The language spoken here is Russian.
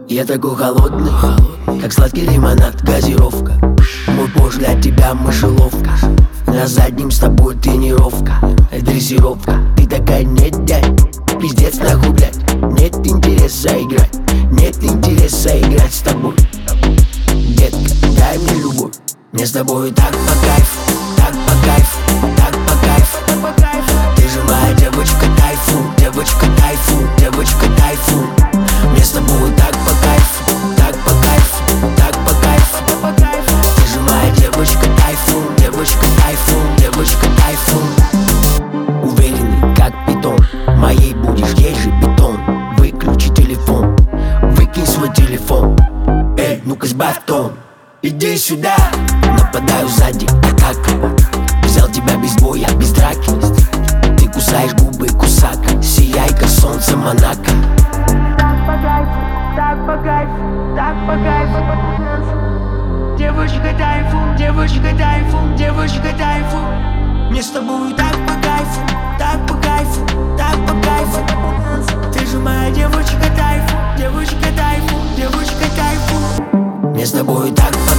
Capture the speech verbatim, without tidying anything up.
Я такой холодный, как сладкий лимонад, газировка. Мой пош для тебя мышеловка. На заднем с тобой тренировка, дрессировка. Ты такая: нет, дядь, пиздец нахуй, блядь. Нет интереса играть, нет интереса играть с тобой. Детка, дай мне любовь, мне с тобой так по кайфу, так по кайфу, так по кайфу, так по кайфу. Ты же моя девочка тайфун, девочка тайфун, девочка тайфун. Мне с тобой так по кайфу, так по кайфу, так по кайфу, так по кайфу. Ты же моя девочка тайфун, девочка тайфун, девочка тайфун. Уверенный как питон, моей будешь, ей же бетон. Выключи телефон, выкинь свой телефон. Эй, ну-ка сбавь тон, иди сюда. Нападаю сзади, атака. Взял тебя без боя, без драки. Ты кусаешь губы, кусак. Сияй, как солнце Монако. Так по кайфу, так по кайфу, так по кайфу. Девочка тайфун, девочка тайфун, девочка тайфун. Мне с тобой так по кайфу, так по кайфу, так по кайфу. Ты же моя девочка тайфун, девочка тайфун, девочка тайфун. Мне с тобой так по